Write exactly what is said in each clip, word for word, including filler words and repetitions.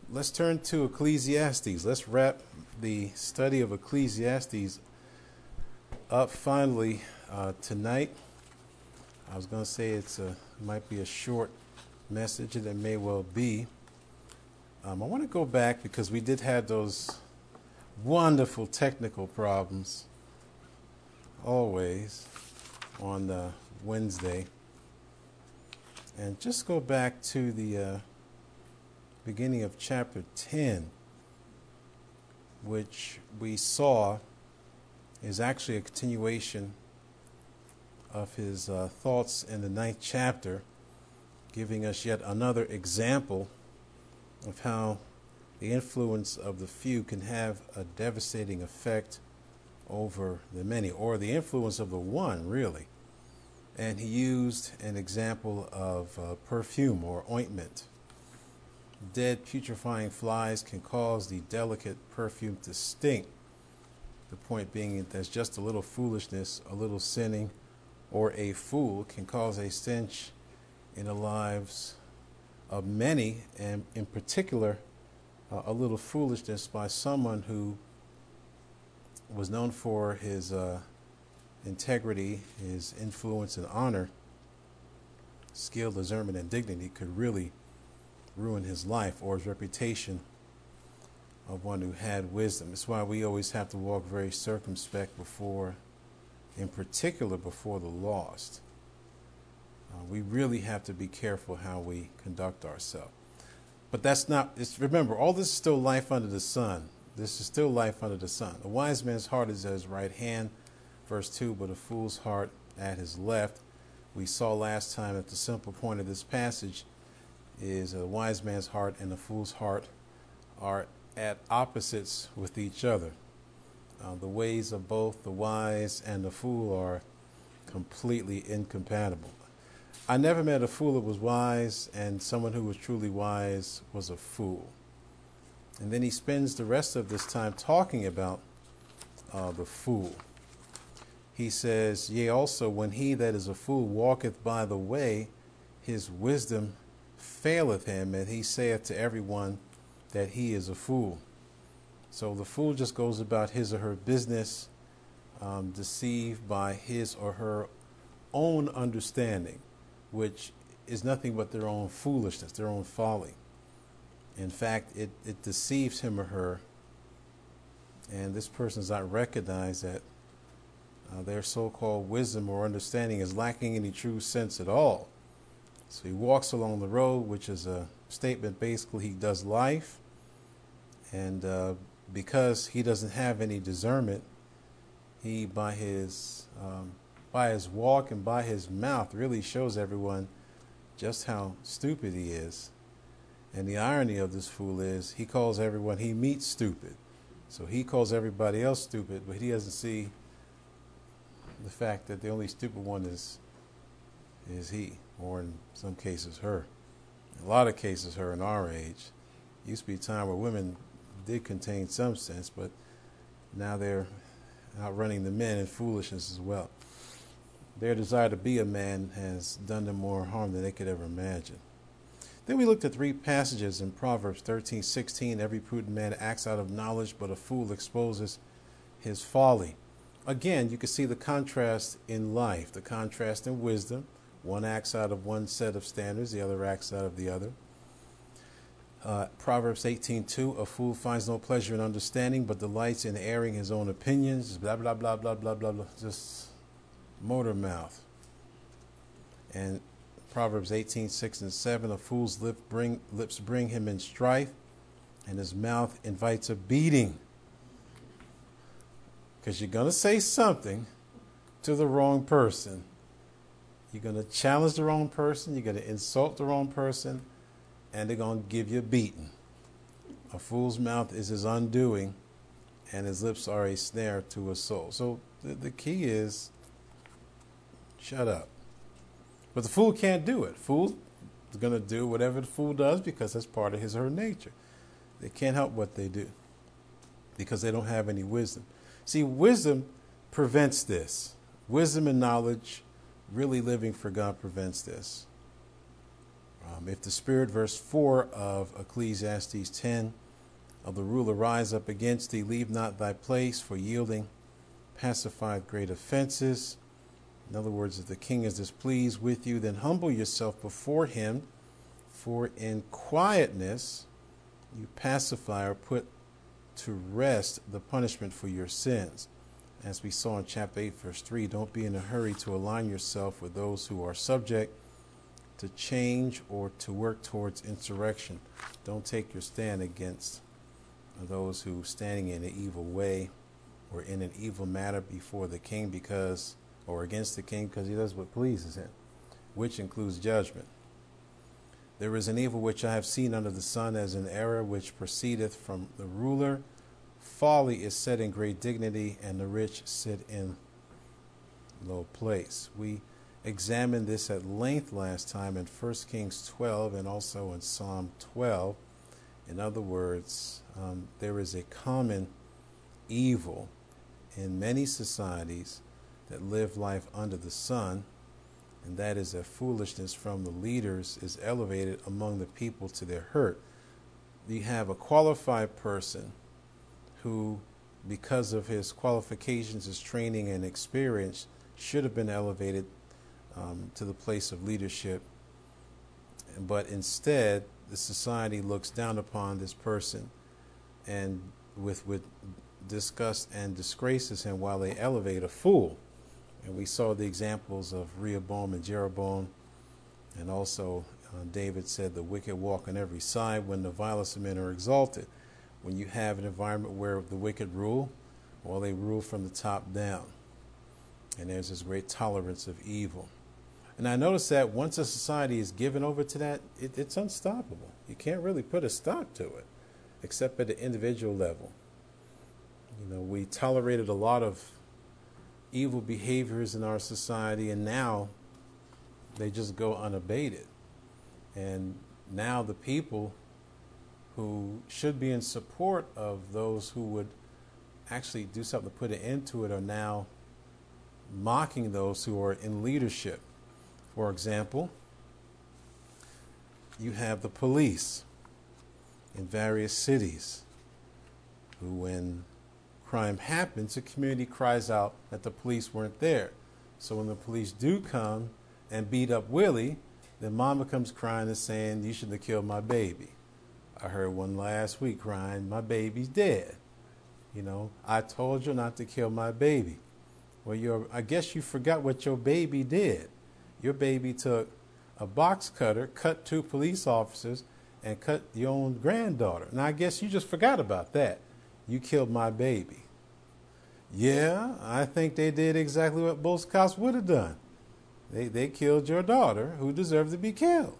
let's turn to Ecclesiastes. Let's wrap the study of Ecclesiastes up finally uh, tonight. I was going to say it's a might be a short message, and it may well be. Um, I want to go back because we did have those wonderful technical problems always on uh, Wednesday, and just go back to the uh, beginning of chapter ten, which we saw is actually a continuation of his uh, thoughts in the ninth chapter, giving us yet another example of how the influence of the few can have a devastating effect over the many, or the influence of the one, really. And he used an example of uh, perfume or ointment. Dead, putrefying flies can cause the delicate perfume to stink. The point being that there's just a little foolishness, a little sinning, or a fool can cause a stench in the lives of many, and in particular, uh, a little foolishness by someone who was known for his uh, integrity, his influence and honor, skill, discernment, and dignity could really ruin his life or his reputation of one who had wisdom. That's why we always have to walk very circumspect before, in particular, before the lost. Uh, we really have to be careful how we conduct ourselves. But that's not, it's, remember, all this is still life under the sun. This is still life under the sun. A wise man's heart is at his right hand, verse two, but a fool's heart at his left. We saw last time that the simple point of this passage is a wise man's heart and a fool's heart are at opposites with each other. Uh, the ways of both the wise and the fool are completely incompatible. I never met a fool that was wise, and someone who was truly wise was a fool. And then he spends the rest of this time talking about uh, the fool. He says, yea, also, when he that is a fool walketh by the way, his wisdom faileth him, and he saith to everyone that he is a fool. So the fool just goes about his or her business, um, deceived by his or her own understanding, which is nothing but their own foolishness, their own folly. In fact, it, it deceives him or her, and this person does not recognize that uh, their so-called wisdom or understanding is lacking any true sense at all. So he walks along the road, which is a statement basically he does life, and uh, because he doesn't have any discernment, he by his um, by his walk and by his mouth really shows everyone just how stupid he is. And the irony of this fool is he calls everyone he meets stupid. So he calls everybody else stupid, but he doesn't see the fact that the only stupid one is is he, or in some cases her. In a lot of cases her in our age. It used to be a time where women did contain some sense, but now they're outrunning the men in foolishness as well. Their desire to be a man has done them more harm than they could ever imagine. Then we looked at three passages in Proverbs thirteen sixteen. Every prudent man acts out of knowledge, but a fool exposes his folly. Again, you can see the contrast in life, the contrast in wisdom. One acts out of one set of standards, the other acts out of the other. Uh, Proverbs eighteen two, a fool finds no pleasure in understanding, but delights in airing his own opinions, blah, blah, blah, blah, blah, blah, blah, just motor mouth. And Proverbs eighteen six and seven, a fool's lip bring, lips bring him in strife, and his mouth invites a beating. Because you're going to say something to the wrong person. You're going to challenge the wrong person, you're going to insult the wrong person, and they're going to give you a beating. A fool's mouth is his undoing, and his lips are a snare to his soul. So the, the key is, shut up. But the fool can't do it. Fool is going to do whatever the fool does because that's part of his or her nature. They can't help what they do because they don't have any wisdom. See, wisdom prevents this. Wisdom and knowledge, really living for God, prevents this. Um, if the spirit, verse four of Ecclesiastes ten, of the ruler rise up against thee, leave not thy place, for yielding pacified great offenses. In other words, if the king is displeased with you, then humble yourself before him, for in quietness you pacify or put to rest the punishment for your sins. As we saw in chapter eight, verse three, don't be in a hurry to align yourself with those who are subject to change or to work towards insurrection. Don't take your stand against those who standing in an evil way or in an evil matter before the king because, or against the king because he does what pleases him, which includes judgment. There is an evil which I have seen under the sun, as an error which proceedeth from the ruler. Folly is set in great dignity, and the rich sit in low place. We examined this at length last time in First Kings twelve and also in Psalm twelve. In other words, um, there is a common evil in many societies that live life under the sun, and that is that foolishness from the leaders is elevated among the people to their hurt. You have a qualified person who, because of his qualifications, his training and experience, should have been elevated um, to the place of leadership. But instead, the society looks down upon this person and with, with disgust and disgraces him while they elevate a fool. And we saw the examples of Rehoboam and Jeroboam. And also uh, David said, the wicked walk on every side when the vilest of men are exalted. When you have an environment where the wicked rule, well, they rule from the top down. And there's this great tolerance of evil. And I noticed that once a society is given over to that, it, it's unstoppable. You can't really put a stop to it, except at the individual level. You know, we tolerated a lot of evil behaviors in our society, and now they just go unabated. And now the people who should be in support of those who would actually do something to put an end to it are now mocking those who are in leadership. For example, you have the police in various cities who, when crime happens, the community cries out that the police weren't there. So when the police do come and beat up Willie, then mama comes crying and saying, you shouldn't have killed my baby. I heard one last week crying, my baby's dead. You know, I told you not to kill my baby. Well, you're, I guess you forgot what your baby did. Your baby took a box cutter, cut two police officers, and cut your own granddaughter. Now, I guess you just forgot about that. You killed my baby. Yeah, I think they did exactly what both cops would have done. They they killed your daughter, who deserved to be killed.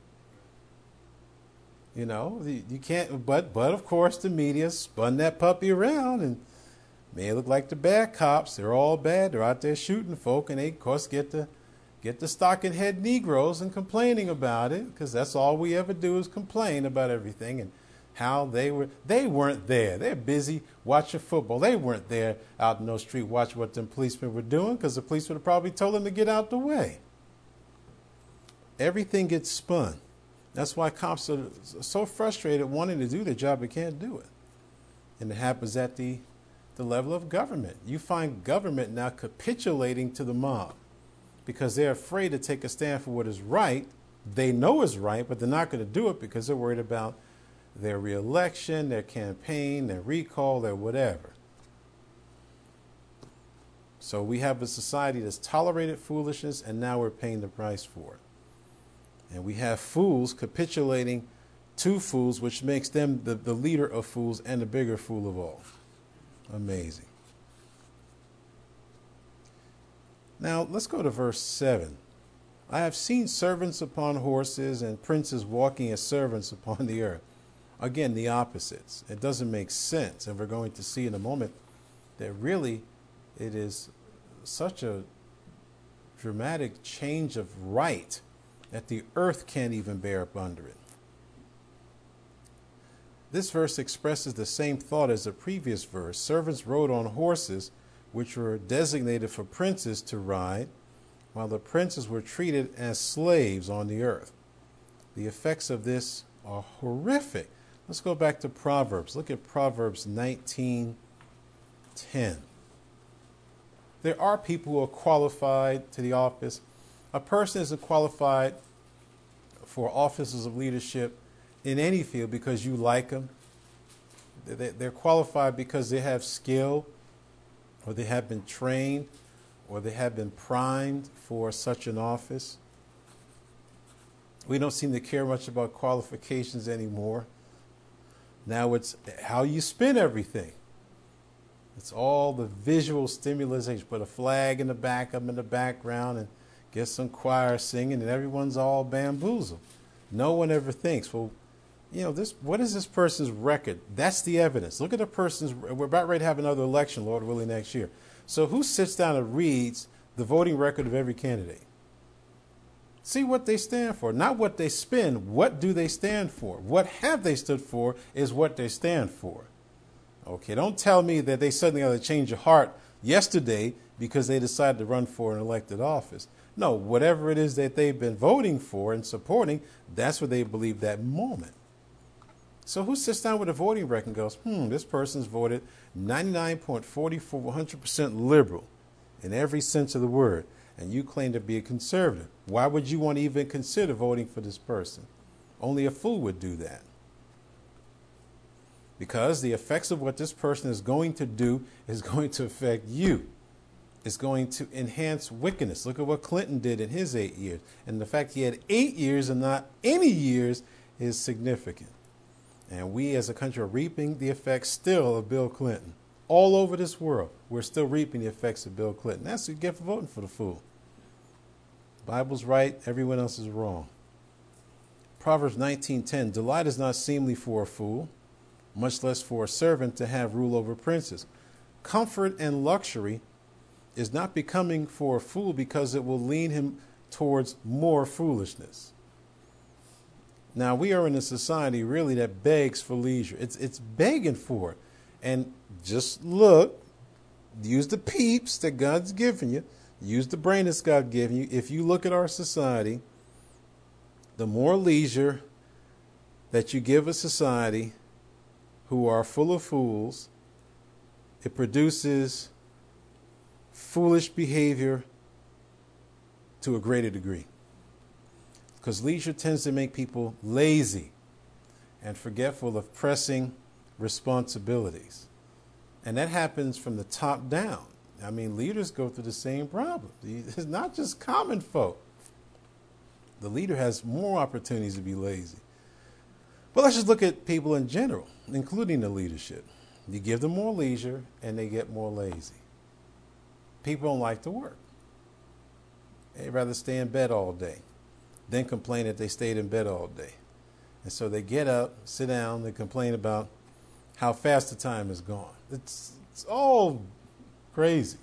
You know, you can't, but, but of course the media spun that puppy around and made it look like the bad cops. They're all bad. They're out there shooting folk, and they, of course, get the, get the stocking head Negroes and complaining about it, because that's all we ever do is complain about everything and how they were, they weren't there. They're busy watching football. They weren't there out in the street watching what them policemen were doing, because the police would have probably told them to get out the way. Everything gets spun. That's why cops are so frustrated wanting to do their job but can't do it. And it happens at the, the level of government. You find government now capitulating to the mob because they're afraid to take a stand for what is right. They know is right, but they're not going to do it because they're worried about their reelection, their campaign, their recall, their whatever. So we have a society that's tolerated foolishness, and now we're paying the price for it. And we have fools capitulating to fools, which makes them the, the leader of fools and the bigger fool of all. Amazing. Now, let's go to verse seven. I have seen servants upon horses and princes walking as servants upon the earth. Again, the opposites. It doesn't make sense. And we're going to see in a moment that really it is such a dramatic change of right that the earth can't even bear up under it. This verse expresses the same thought as the previous verse. Servants rode on horses, which were designated for princes to ride, while the princes were treated as slaves on the earth. The effects of this are horrific. Let's go back to Proverbs. Look at Proverbs nineteen ten. There are people who are qualified to the office. A person isn't qualified for offices of leadership in any field because you like them. They're qualified because they have skill, or they have been trained, or they have been primed for such an office. We don't seem to care much about qualifications anymore. Now it's how you spin everything. It's all the visual stimulation. Put a flag in the back, up in the background, and get some choir singing, and everyone's all bamboozled. No one ever thinks, well, you know, this. What is this person's record? That's the evidence. Look at a person's. We're about ready to have another election, Lord willing, next year. So who sits down and reads the voting record of every candidate? See what they stand for, not what they spin. What do they stand for? What have they stood for is what they stand for. Okay, don't tell me that they suddenly had to change your heart yesterday because they decided to run for an elected office. No, whatever it is that they've been voting for and supporting, that's what they believe that moment. So who sits down with a voting record and goes, hmm, this person's voted ninety-nine point four four, one hundred percent liberal in every sense of the word, and you claim to be a conservative. Why would you want to even consider voting for this person? Only a fool would do that. Because the effects of what this person is going to do is going to affect you. It's going to enhance wickedness. Look at what Clinton did in his eight years. And the fact he had eight years and not any years is significant. And we as a country are reaping the effects still of Bill Clinton. All over this world, we're still reaping the effects of Bill Clinton. That's what you get for voting for the fool. The Bible's right, everyone else is wrong. Proverbs nineteen ten, delight is not seemly for a fool, much less for a servant to have rule over princes. Comfort and luxury is not becoming for a fool because it will lead him towards more foolishness. Now, we are in a society really that begs for leisure. It's it's begging for it. And just look, use the peeps that God's given you. Use the brain that God's given you. If you look at our society, the more leisure that you give a society who are full of fools, it produces foolish behavior to a greater degree. Because leisure tends to make people lazy and forgetful of pressing responsibilities. And that happens from the top down. I mean, leaders go through the same problem. It's not just common folk. The leader has more opportunities to be lazy. But let's just look at people in general, including the leadership. You give them more leisure and they get more lazy. People don't like to work. They'd rather stay in bed all day than complain that they stayed in bed all day. And so they get up, sit down, they complain about how fast the time is gone. It's, it's all crazy.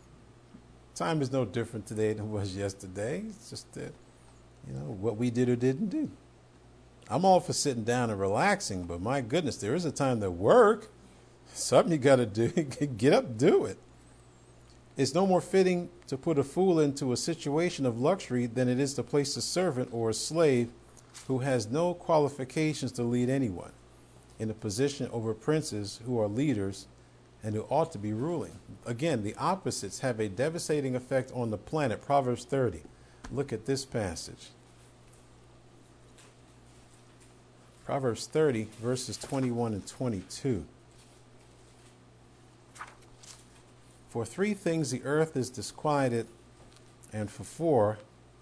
Time is no different today than it was yesterday. It's just that, you know, what we did or didn't do. I'm all for sitting down and relaxing, but my goodness, there is a time to work. Something you got to do. Get up, do it. It's no more fitting to put a fool into a situation of luxury than it is to place a servant or a slave who has no qualifications to lead anyone in a position over princes who are leaders and who ought to be ruling. Again, the opposites have a devastating effect on the planet. Proverbs thirty. Look at this passage. Proverbs thirty, verses twenty-one and twenty-two. For three things the earth is disquieted, and for four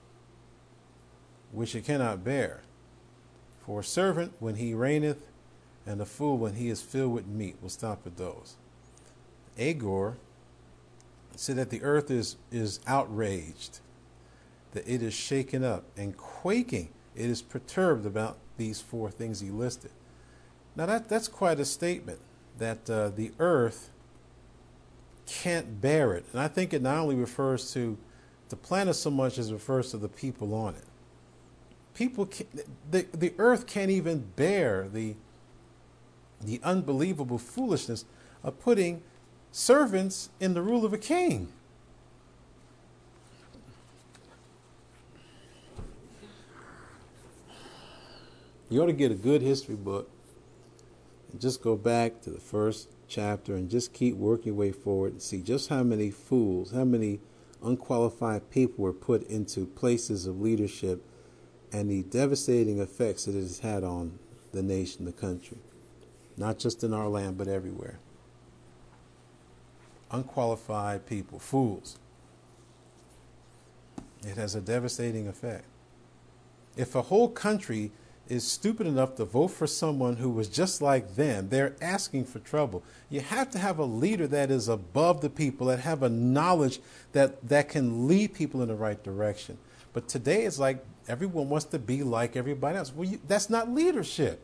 which it cannot bear. For a servant when he reigneth, and a fool when he is filled with meat. We'll stop at those. Agor said that the earth is, is outraged, that it is shaken up and quaking. It is perturbed about these four things he listed. Now that, that's quite a statement, that uh, the earth can't bear it. And I think it not only refers to the planet so much as it refers to the people on it. People, can, the, the earth can't even bear the, the unbelievable foolishness of putting servants in the rule of a king. You ought to get a good history book and just go back to the first chapter and just keep working your way forward and see just how many fools, how many unqualified people were put into places of leadership and the devastating effects that it has had on the nation, the country, not just in our land, but everywhere. Unqualified people, fools. It has a devastating effect. If a whole country is stupid enough to vote for someone who was just like them, they're asking for trouble. You have to have a leader that is above the people, that have a knowledge that, that can lead people in the right direction. But today it's like everyone wants to be like everybody else. Well, you, that's not leadership.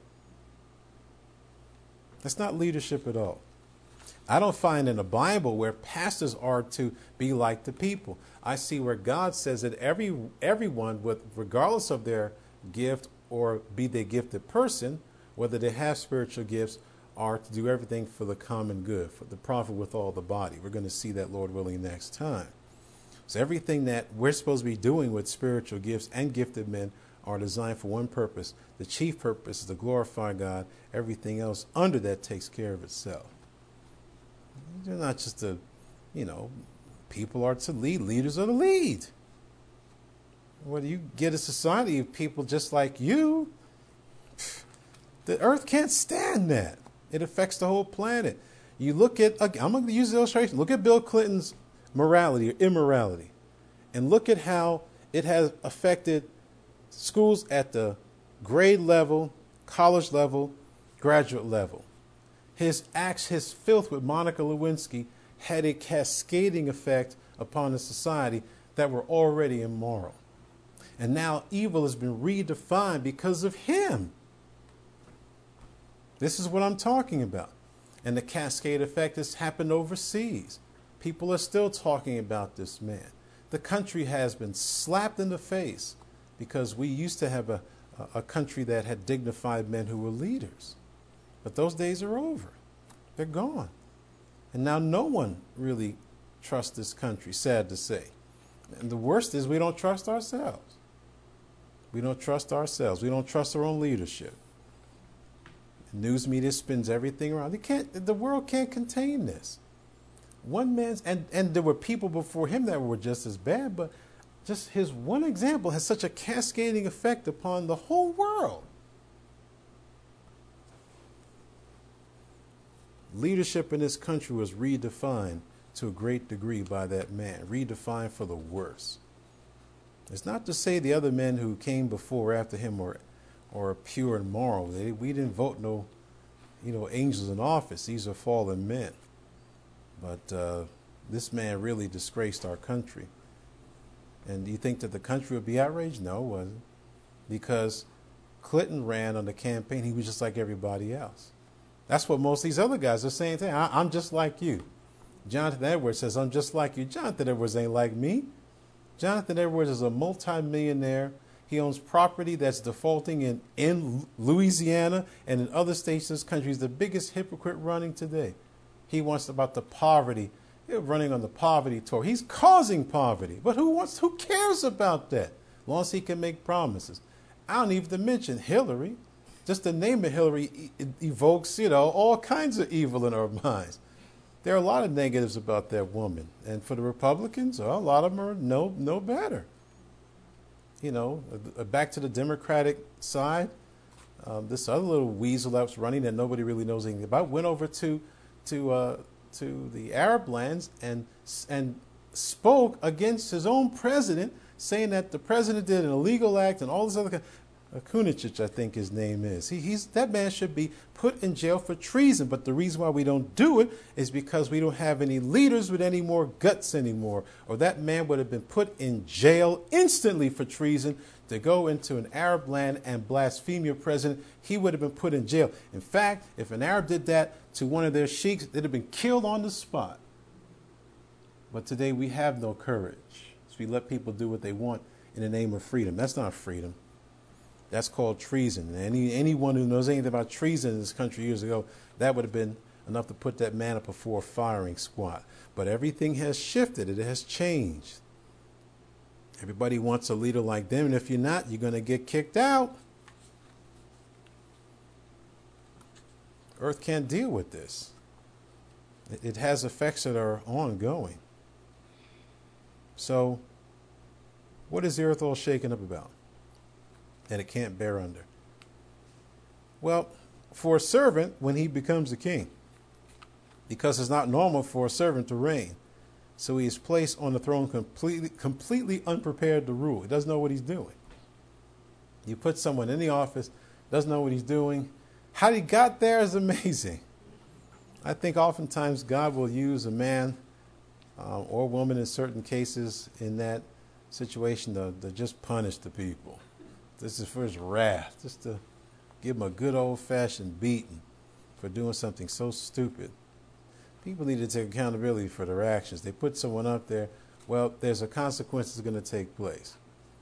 That's not leadership at all. I don't find in the Bible where pastors are to be like the people. I see where God says that every everyone, with regardless of their gift or be they gifted person, whether they have spiritual gifts, are to do everything for the common good, for the profit with all the body. We're going to see that, Lord willing, next time. So everything that we're supposed to be doing with spiritual gifts and gifted men are designed for one purpose. The chief purpose is to glorify God. Everything else under that takes care of itself. They're not just to, you know, people are to lead, leaders are to lead. When you get a society of people just like you, the earth can't stand that. It affects the whole planet. You look at, I'm going to use the illustration, look at Bill Clinton's morality or immorality, and look at how it has affected schools at the grade level, college level, graduate level. His acts, his filth with Monica Lewinsky had a cascading effect upon the society that were already immoral. And now evil has been redefined because of him. This is what I'm talking about. And the cascade effect has happened overseas. People are still talking about this man. The country has been slapped in the face because we used to have a, a country that had dignified men who were leaders. But those days are over. They're gone. And now no one really trusts this country, sad to say. And the worst is we don't trust ourselves. We don't trust ourselves. We don't trust our own leadership. News media spins everything around. They can't, the world can't contain this. One man's, and, and there were people before him that were just as bad, but just his one example has such a cascading effect upon the whole world. Leadership in this country was redefined to a great degree by that man, redefined for the worse. It's not to say the other men who came before or after him were, or pure and moral. They, we didn't vote no, you know, angels in office. These are fallen men. But uh, this man really disgraced our country. And do you think that the country would be outraged? No, it wasn't. Because Clinton ran on the campaign. He was just like everybody else. That's what most of these other guys are saying. I, I'm just like you. Jonathan Edwards says, I'm just like you. Jonathan Edwards ain't like me. Jonathan Edwards is a multimillionaire. He owns property that's defaulting in, in Louisiana and in other states in this country. He's the biggest hypocrite running today. He wants about the poverty. He's running on the poverty tour. He's causing poverty. But who wants, who cares about that? As long as he can make promises. I don't even mention Hillary. Just the name of Hillary evokes, you know, all kinds of evil in our minds. There are a lot of negatives about that woman. And for the Republicans, well, a lot of them are no, no better. You know, back to the Democratic side, um, this other little weasel that was running that nobody really knows anything about went over to to uh, to the Arab lands and and spoke against his own president, saying that the president did an illegal act and all this other kind. Uh, Kunicic, I think his name is. He, he's that man should be put in jail for treason. But the reason why we don't do it is because we don't have any leaders with any more guts anymore. Or that man would have been put in jail instantly for treason to go into an Arab land and blaspheme your president. He would have been put in jail. In fact, if an Arab did that to one of their sheiks, they'd have been killed on the spot. But today we have no courage. So we let people do what they want in the name of freedom. That's not freedom. That's called treason. And any, anyone who knows anything about treason in this country years ago, that would have been enough to put that man up before a firing squad. But everything has shifted. It has changed. Everybody wants a leader like them. And if you're not, you're going to get kicked out. Earth can't deal with this. It has effects that are ongoing. So, what is the earth all shaken up about? And it can't bear under. Well, for a servant, when he becomes a king, because it's not normal for a servant to reign, so he is placed on the throne completely, completely unprepared to rule. He doesn't know what he's doing. You put someone in the office, doesn't know what he's doing. How he got there is amazing. I think oftentimes God will use a man uh, or woman in certain cases in that situation to, to just punish the people. This is for his wrath, just to give them a good old-fashioned beating for doing something so stupid. People need to take accountability for their actions. They put someone up there, well, there's a consequence that's going to take place.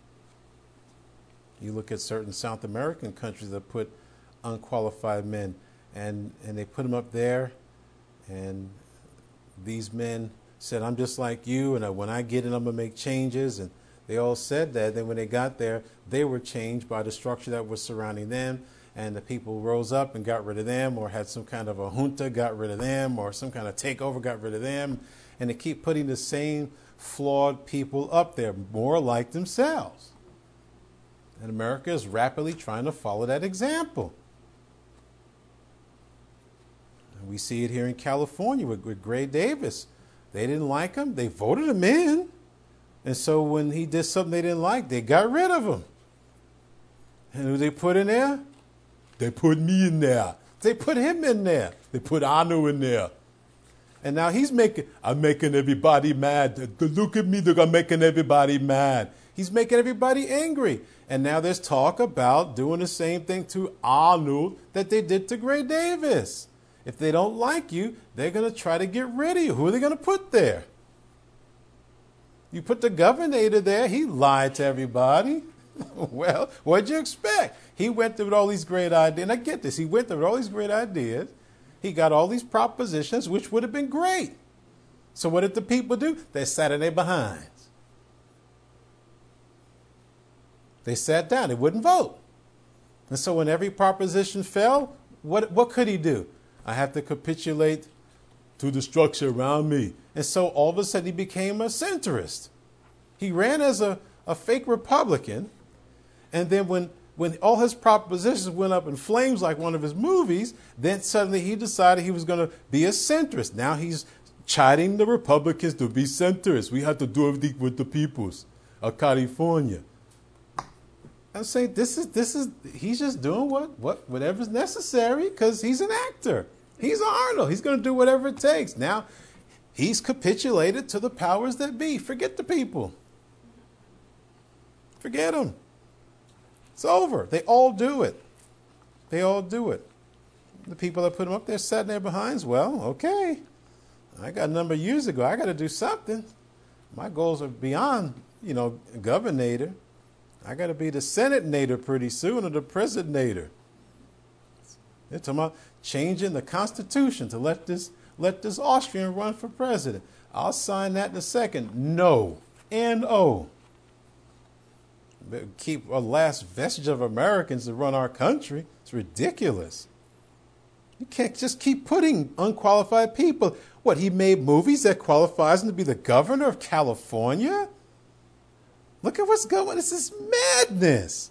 You look at certain South American countries that put unqualified men, and, and they put them up there, and these men said, I'm just like you, and when I get in, I'm going to make changes. And they all said that. Then when they got there, they were changed by the structure that was surrounding them. And the people rose up and got rid of them, or had some kind of a junta, got rid of them, or some kind of takeover, got rid of them. And they keep putting the same flawed people up there, more like themselves. And America is rapidly trying to follow that example. And we see it here in California with, with Gray Davis. They didn't like him. They voted him in. And so when he did something they didn't like, they got rid of him. And who they put in there? They put me in there. They put him in there. They put Anu in there. And now he's making, I'm making everybody mad. Look at me, I'm making everybody mad. He's making everybody angry. And now there's talk about doing the same thing to Anu that they did to Gray Davis. If they don't like you, they're going to try to get rid of you. Who are they going to put there? You put the governor there. He lied to everybody. Well, what'd you expect? He went through with all these great ideas. And I get this. He went through with all these great ideas. He got all these propositions, which would have been great. So what did the people do? They sat in their behinds. They sat down. They wouldn't vote. And so when every proposition fell, what, what could he do? I have to capitulate to the structure around me. And so all of a sudden he became a centrist. He ran as a, a fake Republican. And then when, when all his propositions went up in flames like one of his movies, then suddenly he decided he was going to be a centrist. Now he's chiding the Republicans to be centrist. We have to do everything with the peoples of California. I'm saying this is this is he's just doing what what whatever's necessary because he's an actor. He's Arnold. He's going to do whatever it takes. Now he's capitulated to the powers that be. Forget the people. Forget them. It's over. They all do it. They all do it. The people that put them up there sat in their behinds. Well, okay. I got a number of years ago. I got to do something. My goals are beyond, you know, governator. I got to be the Senate-nator pretty soon, or the President-nator. They're talking about changing the Constitution to let this let this Austrian run for president. I'll sign that in a second. No. N O. Keep a last vestige of Americans to run our country. It's ridiculous. You can't just keep putting unqualified people. What, he made movies that qualifies him to be the governor of California? Look at what's going on. This is madness.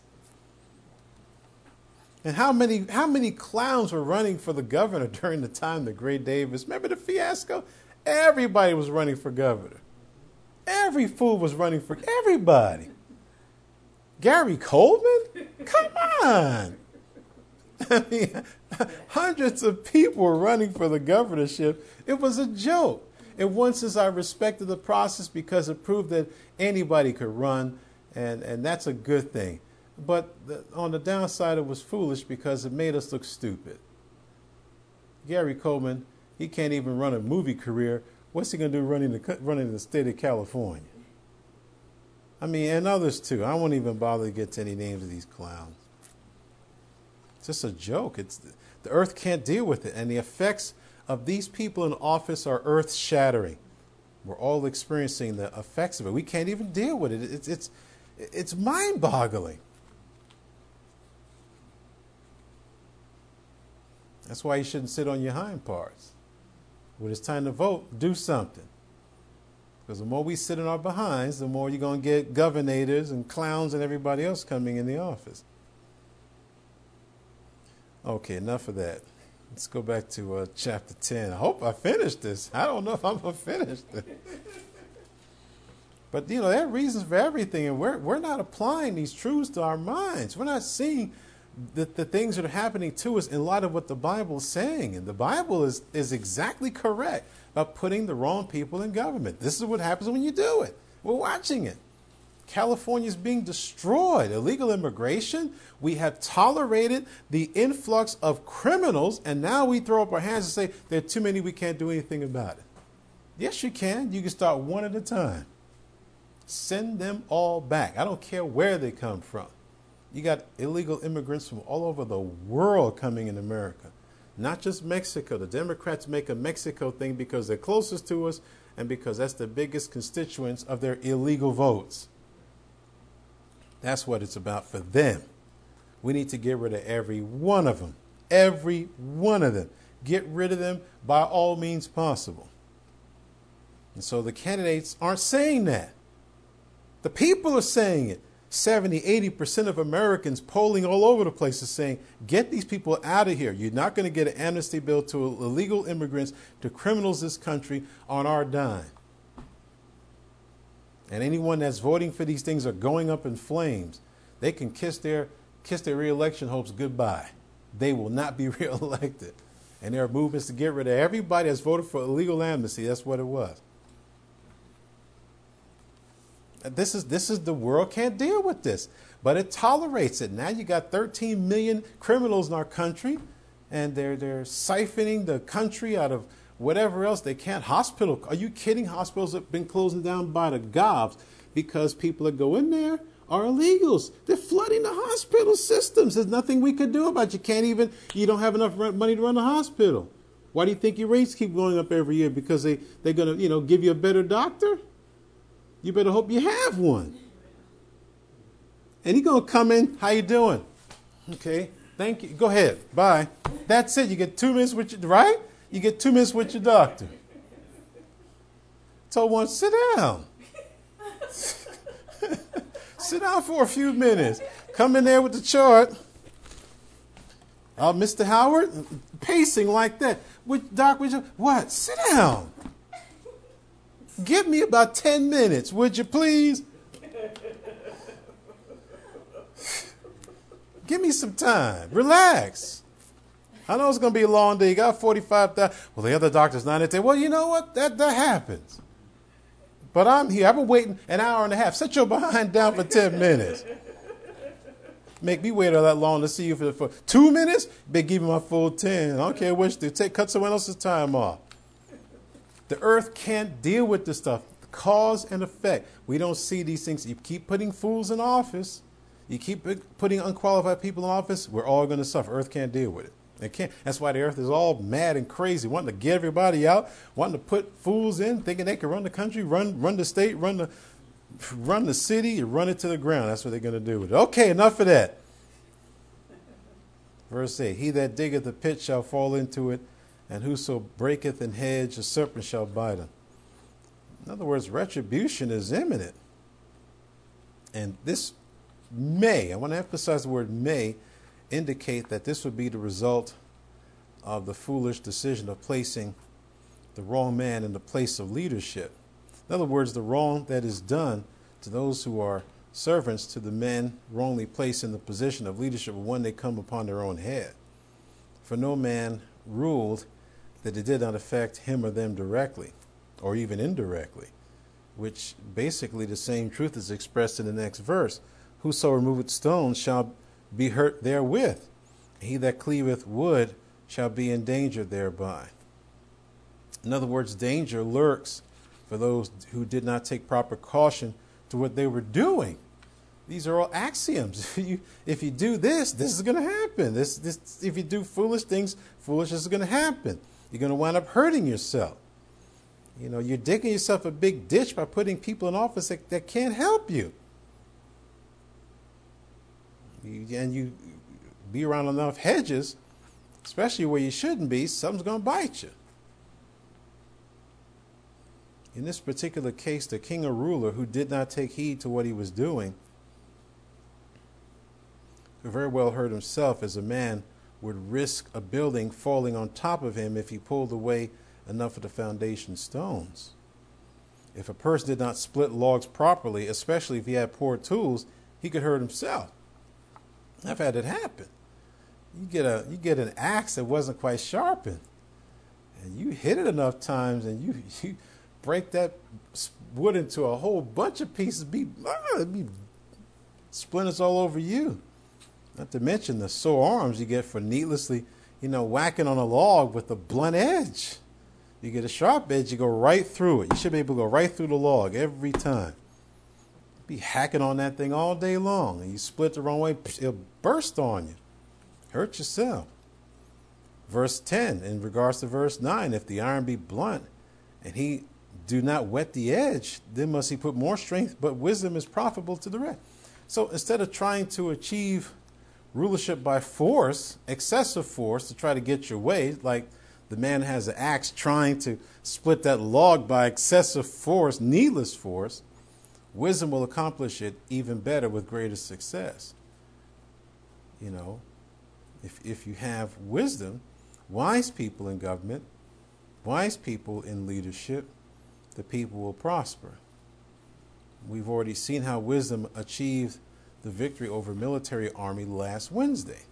And how many how many clowns were running for the governor during the time of Gray Davis? Remember the fiasco? Everybody was running for governor. Every fool was running for everybody. Gary Coleman? Come on. I mean, hundreds of people were running for the governorship. It was a joke. And once since I respected the process because it proved that anybody could run, and, and that's a good thing. But the, on the downside, it was foolish because it made us look stupid. Gary Coleman, he can't even run a movie career. What's he going to do running the, running the state of California? I mean, and others too. I won't even bother to get to any names of these clowns. It's just a joke. It's the earth can't deal with it. And the effects of these people in office are earth-shattering. We're all experiencing the effects of it. We can't even deal with it. It's, it's, it's mind-boggling. That's why you shouldn't sit on your hind parts. When it's time to vote, do something. Because the more we sit on our behinds, the more you're going to get governors and clowns and everybody else coming in the office. Okay, enough of that. Let's go back to uh, chapter ten. I hope I finished this. I don't know if I'm going to finish this. But, you know, there are reasons for everything, and we're, we're not applying these truths to our minds. We're not seeing the, the things that are happening to us in light of what the Bible is saying. And the Bible is, is exactly correct about putting the wrong people in government. This is what happens when you do it. We're watching it. California is being destroyed. Illegal immigration. We have tolerated the influx of criminals, and now we throw up our hands and say, there are too many, we can't do anything about it. Yes, you can. You can start one at a time. Send them all back. I don't care where they come from. You got illegal immigrants from all over the world coming in America, not just Mexico. The Democrats make a Mexico thing because they're closest to us and because that's the biggest constituents of their illegal votes. That's what it's about for them. We need to get rid of every one of them. Every one of them. Get rid of them by all means possible. And so the candidates aren't saying that. The people are saying it. seventy, eighty percent of Americans polling all over the place is saying, get these people out of here. You're not going to get an amnesty bill to illegal immigrants, to criminals in this country on our dime. And anyone that's voting for these things are going up in flames. They can kiss their kiss their re-election hopes goodbye. They will not be re-elected. And there are movements to get rid of everybody that's voted for illegal amnesty. That's what it was. This is this is the world can't deal with this, but it tolerates it. Now you got thirteen million criminals in our country, and they're they're siphoning the country out of whatever else they can't. Hospital, are you kidding? Hospitals have been closing down by the gobs because people that go in there are illegals. They're flooding the hospital systems. There's nothing we could do about it. You can't even, you don't have enough money to run the hospital. Why do you think your rates keep going up every year? Because they, they're going to, you know, give you a better doctor? You better hope you have one. And he's going to come in, how you doing? Okay, thank you. Go ahead. Bye. That's it. You get two minutes with your, right? You get two minutes with your doctor. Told one, sit down. Sit down for a few minutes. Come in there with the chart. Uh, Mister Howard, pacing like that. With Doc, would you, what? Sit down. Give me about ten minutes, would you please? Give me some time. Relax. I know it's going to be a long day. You got forty-five thousand. Well, the other doctor's not in there. Well, you know what? That, that happens. But I'm here. I've been waiting an hour and a half. Sit your behind down for ten minutes. Make me wait all that long to see you for, for two minutes? They give me my full ten. I don't care which to take. Cut someone else's time off. The earth can't deal with this stuff. Cause and effect. We don't see these things. You keep putting fools in office. You keep putting unqualified people in office. We're all going to suffer. Earth can't deal with it. It can't. That's why the earth is all mad and crazy, wanting to get everybody out, wanting to put fools in, thinking they can run the country, run run the state, run the run the city, and run it to the ground. That's what they're going to do with it. Okay, enough of that. Verse eight, he that diggeth the pit shall fall into it, and whoso breaketh an hedge, a serpent shall bite him. In other words, retribution is imminent. And this may, I want to emphasize the word may, indicate that this would be the result of the foolish decision of placing the wrong man in the place of leadership. In other words, the wrong that is done to those who are servants to the men wrongly placed in the position of leadership when they come upon their own head. For no man ruled that it did not affect him or them directly, or even indirectly, which basically the same truth is expressed in the next verse. Whoso removeth stones shall be hurt therewith. He that cleaveth wood shall be endangered thereby. In other words, danger lurks for those who did not take proper caution to what they were doing. These are all axioms. If you, if you do this, this is going to happen. This, this, if you do foolish things, foolishness is going to happen. You're going to wind up hurting yourself. You know, you're digging yourself a big ditch by putting people in office that, that can't help you. You, and you be around enough hedges, especially where you shouldn't be, something's going to bite you. In this particular case, the king or ruler who did not take heed to what he was doing very well hurt himself, as a man would risk a building falling on top of him if he pulled away enough of the foundation stones. If a person did not split logs properly, especially if he had poor tools, he could hurt himself. I've had it happen. You get a you get an axe that wasn't quite sharpened, and you hit it enough times, and you you break that wood into a whole bunch of pieces. Be ah, be splinters all over you. Not to mention the sore arms you get for needlessly, you know, whacking on a log with a blunt edge. You get a sharp edge, you go right through it. You should be able to go right through the log every time. Be hacking on that thing all day long, and you split the wrong way, it'll burst on you. Hurt yourself. Verse ten, in regards to verse nine, if the iron be blunt, and he do not whet the edge, then must he put more strength, but wisdom is profitable to the rest. So instead of trying to achieve rulership by force, excessive force, to try to get your way, like the man has an axe trying to split that log by excessive force, needless force, wisdom will accomplish it even better with greater success. You know, if if you have wisdom, wise people in government, wise people in leadership, the people will prosper. We've already seen how wisdom achieved the victory over military army last Wednesday.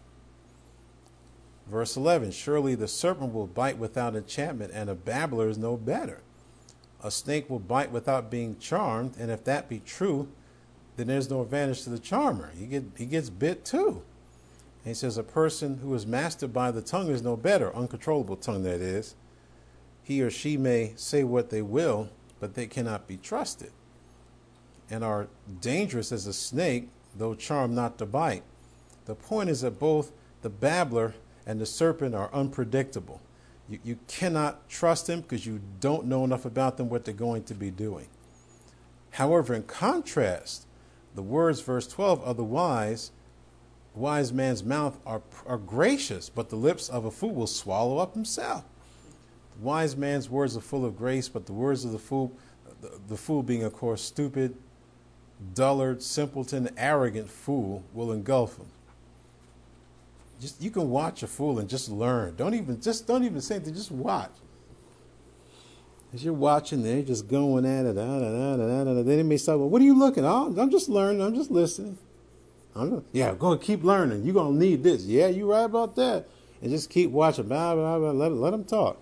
Verse eleven, surely the serpent will bite without enchantment, and a babbler is no better. A snake will bite without being charmed, and if that be true, then there's no advantage to the charmer. He, get, he gets bit too. And he says, a person who is mastered by the tongue is no better, uncontrollable tongue that is. He or she may say what they will, but they cannot be trusted, and are dangerous as a snake, though charmed not to bite. The point is that both the babbler and the serpent are unpredictable. You, you cannot trust them because you don't know enough about them, what they're going to be doing. However, in contrast, the words, verse twelve, of the wise, wise man's mouth are, are gracious, but the lips of a fool will swallow up himself. The wise man's words are full of grace, but the words of the fool, the, the fool being, of course, stupid, dullard, simpleton, arrogant fool, will engulf him. Just you can watch a fool and just learn. Don't even just don't even say anything. Just watch. As you're watching, they're just going at it. Da, da, da, da, da, da. Then they may say, "Well, what are you looking? Oh, I'm just learning. I'm just listening." I'm gonna, yeah, go and keep learning. You're gonna need this. Yeah, you're right about that. And just keep watching. Blah blah blah. Let let them talk.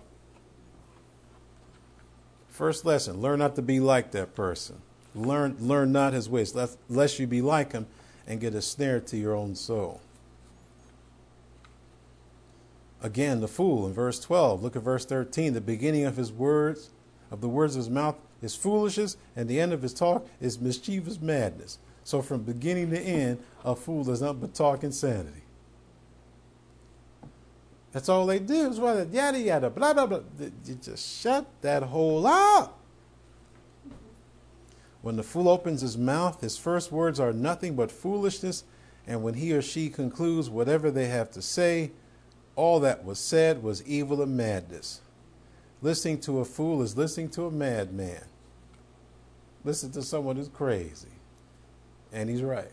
First lesson: learn not to be like that person. Learn learn not his ways, lest, lest you be like him and get a snare to your own soul. Again, the fool in verse twelve. Look at verse thirteen. The beginning of his words, of the words of his mouth, is foolishness, and the end of his talk is mischievous madness. So from beginning to end, a fool does nothing but talk insanity. That's all they do. Is what yada yada blah blah blah. You just shut that hole up. When the fool opens his mouth, his first words are nothing but foolishness, and when he or she concludes whatever they have to say, all that was said was evil and madness. Listening to a fool is listening to a madman. Listen to someone who's crazy. And he's right.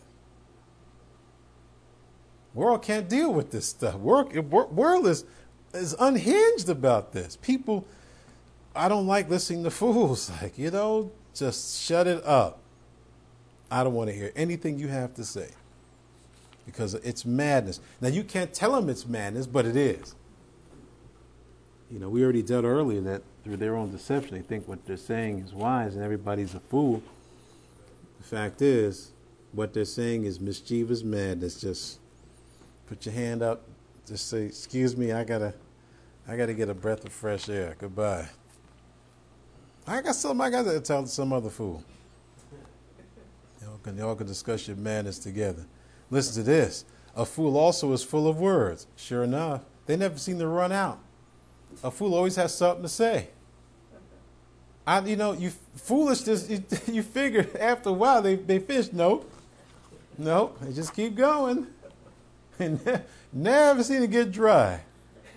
World can't deal with this stuff. World, world is, is unhinged about this. People, I don't like listening to fools. Like, you know, just shut it up. I don't want to hear anything you have to say. Because it's madness. Now, you can't tell them it's madness, but it is. You know, we already dealt earlier that through their own deception, they think what they're saying is wise and everybody's a fool. The fact is, what they're saying is mischievous madness. Just put your hand up. Just say, excuse me, I gotta, I gotta get a breath of fresh air. Goodbye. I got something I gotta tell some other fool. Y'all can, y'all can discuss your madness together. Listen to this. A fool also is full of words. Sure enough, they never seem to run out. A fool always has something to say. I, you know, you foolishness, you, you figure after a while they, they fish. Nope. Nope. They just keep going. And never seem to get dry.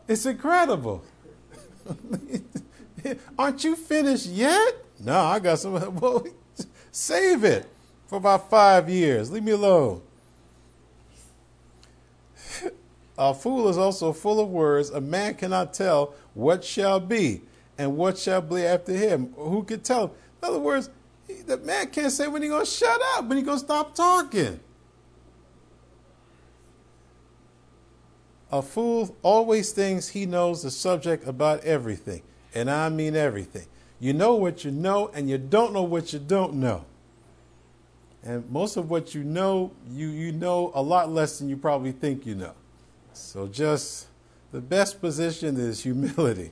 It's incredible. Aren't you finished yet? No, I got some. Well, save it for about five years. Leave me alone. A fool is also full of words. A man cannot tell what shall be and what shall be after him. Who can tell? In other words, the man can't say when he's going to shut up, when he's going to stop talking. A fool always thinks he knows the subject about everything. And I mean everything. You know what you know, and you don't know what you don't know. And most of what you know, you, you know a lot less than you probably think you know. So just the best position is humility.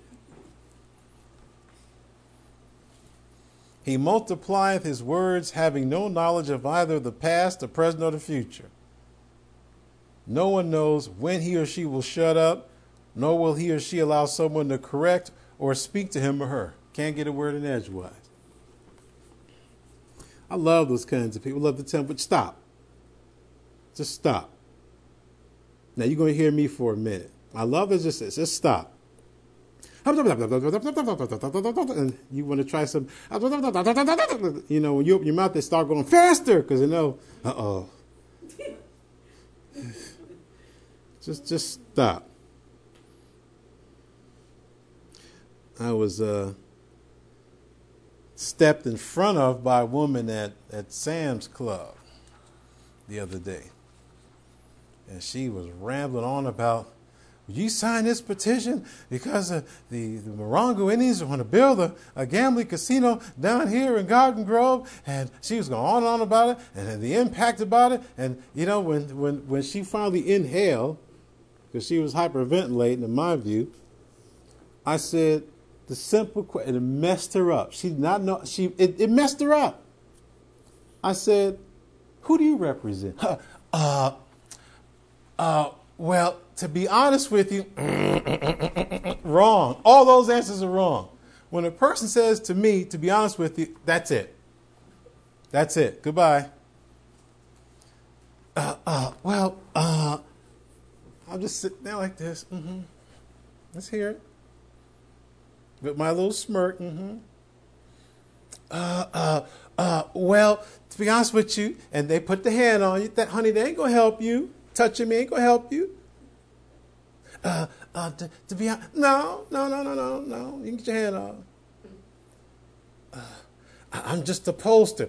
He multiplieth his words, having no knowledge of either the past, the present, or the future. No one knows when he or she will shut up, nor will he or she allow someone to correct or speak to him or her. Can't get a word in edgewise. I love those kinds of people. Love to tell them, but stop. Just stop. Now you're going to hear me for a minute. I love it. Just this. Just stop. And you want to try some, you know, when you open your mouth, they start going faster because they know, uh-oh. Just, just stop. I was uh, stepped in front of by a woman at, at Sam's Club the other day. And she was rambling on about, would you sign this petition because uh, the, the Morongo Indians want to build a, a gambling casino down here in Garden Grove? And she was going on and on about it and the impact about it. And, you know, when, when, when she finally inhaled, because she was hyperventilating in my view, I said the simple question, it messed her up. She did not know, she, it, it messed her up. I said, who do you represent? Uh, uh, well, to be honest with you, wrong. All those answers are wrong. When a person says to me, to be honest with you, that's it. That's it. Goodbye. Uh, uh, well, uh, I'll just sit there like this. Mm-hmm. Let's hear it. With my little smirk. Mm-hmm. Uh, uh, uh, well, to be honest with you, and they put the hand on you, that, honey, they ain't going to help you. Touching me ain't going to help you. Uh, uh, to, to be honest, no, no, no, no, no, no. You can get your hand off. Uh, I'm just a poster.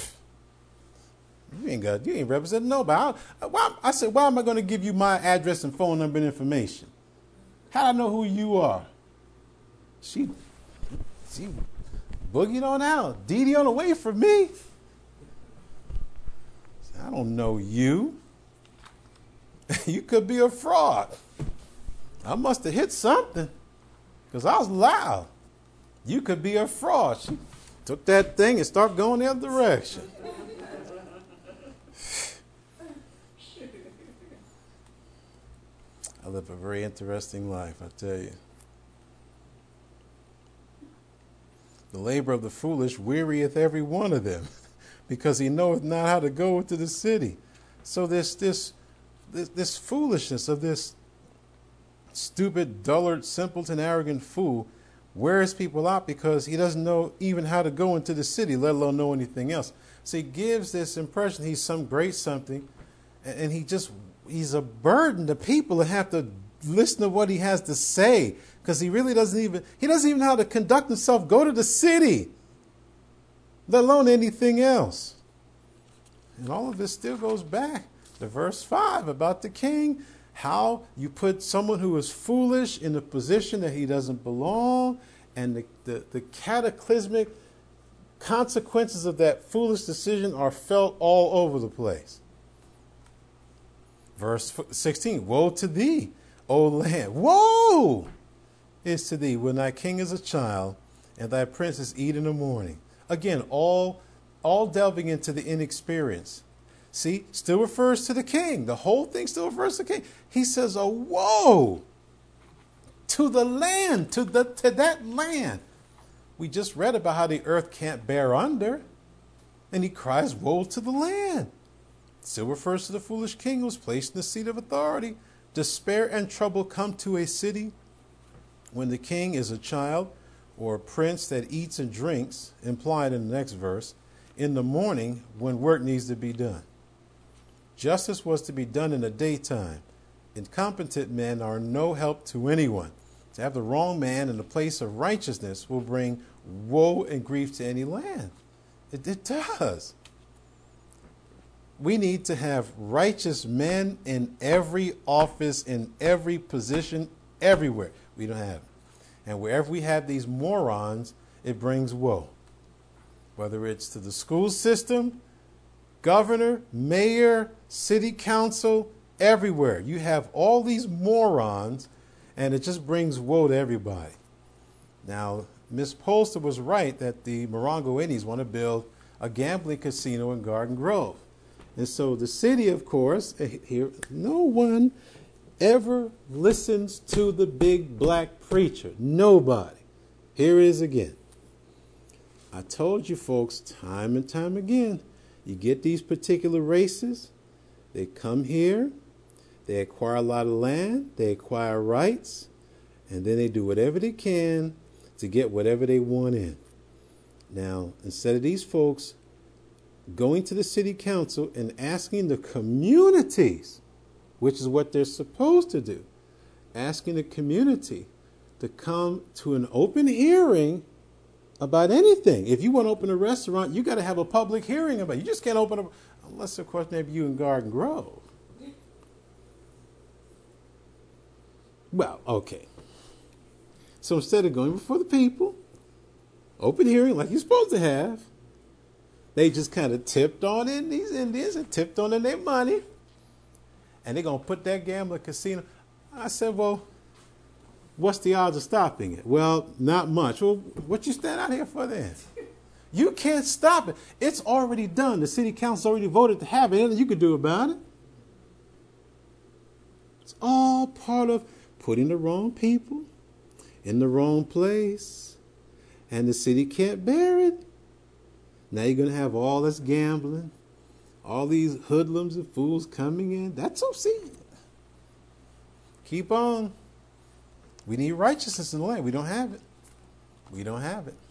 You ain't got, you ain't representing nobody. I, why, I said, why am I going to give you my address and phone number and information? How do I know who you are? She, she boogied on out. Dee Dee on the way from me. I don't know you. You could be a fraud. I must have hit something because I was loud. You could be a fraud. She took that thing and started going the other direction. I live a very interesting life, I tell you. The labor of the foolish wearieth every one of them, because he knoweth not how to go into the city. So this this this, this foolishness of this stupid, dullard, simpleton, arrogant fool wears people out because he doesn't know even how to go into the city, let alone know anything else. So he gives this impression he's some great something, and he just he's a burden to people that have to listen to what he has to say, because he really doesn't even he doesn't even know how to conduct himself, go to the city, let alone anything else. And all of this still goes back to verse five about the king, how you put someone who is foolish in a position that he doesn't belong, and the, the, the cataclysmic consequences of that foolish decision are felt all over the place. Verse sixteen, woe to thee, O land. Woe is to thee when thy king is a child and thy princes eat in the morning. Again, all, all delving into the inexperience. See, still refers to the king. The whole thing still refers to the king. He says, oh, woe to the land, to, the, to that land. We just read about how the earth can't bear under. And he cries, woe to the land. Still refers to the foolish king who was placed in the seat of authority. Despair and trouble come to a city When the king is a child or a prince that eats and drinks, implied in the next verse, in the morning when work needs to be done. Justice was to be done in the daytime. Incompetent men are no help to anyone. To have the wrong man in the place of righteousness will bring woe and grief to any land. It, it does. We need to have righteous men in every office, in every position, everywhere. We don't have it. And wherever we have these morons, it brings woe. Whether it's to the school system, governor, mayor, city council, everywhere. You have all these morons, and it just brings woe to everybody. Now, Miss Polster was right that the Morongo Indians want to build a gambling casino in Garden Grove. And so the city, of course, here, no one ever listens to the big black preacher. Nobody. Here it is again. I told you folks time and time again, you get these particular races, they come here, they acquire a lot of land, they acquire rights, and then they do whatever they can to get whatever they want in. Now, instead of these folks going to the city council and asking the communities, which is what they're supposed to do, asking the community to come to an open hearing about anything. If you want to open a restaurant, you got to have a public hearing about it. You just can't open a, unless, of course, maybe you in Garden Grove. Well, okay. So instead of going before the people, open hearing like you're supposed to have, they just kind of tipped on in these Indians and tipped on in their money. And they're going to put that gambling casino. I said, well, what's the odds of stopping it? Well, not much. Well, what you stand out here for then? You can't stop it. It's already done. The city council already voted to have it. Nothing you could do about it. It's all part of putting the wrong people in the wrong place. And the city can't bear it. Now you're going to have all this gambling, all these hoodlums and fools coming in. That's obscene. Keep on. We need righteousness in the land. We don't have it. We don't have it.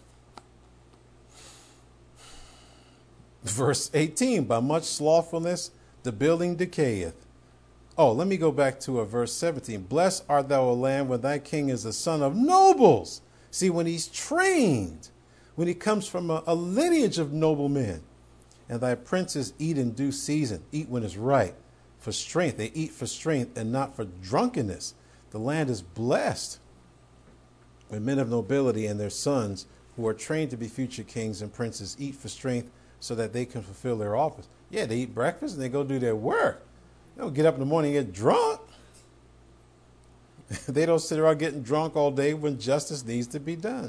Verse eighteen, by much slothfulness, the building decayeth. Oh, let me go back to uh, verse seventeen. Blessed art thou, O land, when thy king is the son of nobles. See, when he's trained, when he comes from a, a lineage of noble men, and thy princes eat in due season, eat when it's right, for strength. They eat for strength and not for drunkenness. The land is blessed when men of nobility and their sons, who are trained to be future kings and princes, eat for strength so that they can fulfill their office. Yeah, they eat breakfast and they go do their work. They don't get up in the morning and get drunk. They don't sit around getting drunk all day when justice needs to be done.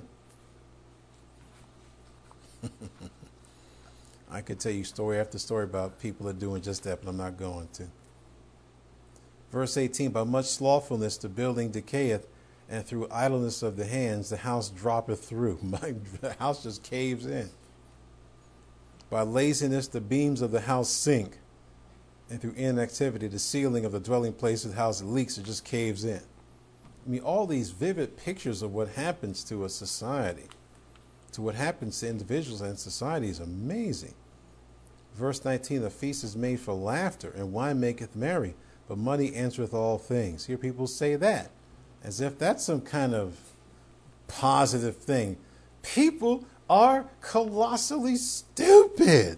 I could tell you story after story about people that are doing just that, but I'm not going to. Verse eighteen, by much slothfulness the building decayeth, and through idleness of the hands the house droppeth through. My, the house just caves in. By laziness the beams of the house sink, and through inactivity the ceiling of the dwelling place of the house leaks, it just caves in. I mean, all these vivid pictures of what happens to a society, to what happens to individuals and society is amazing. Verse nineteen, the feast is made for laughter, and wine maketh merry, but money answereth all things. Hear people say that, as if that's some kind of positive thing. People are colossally stupid.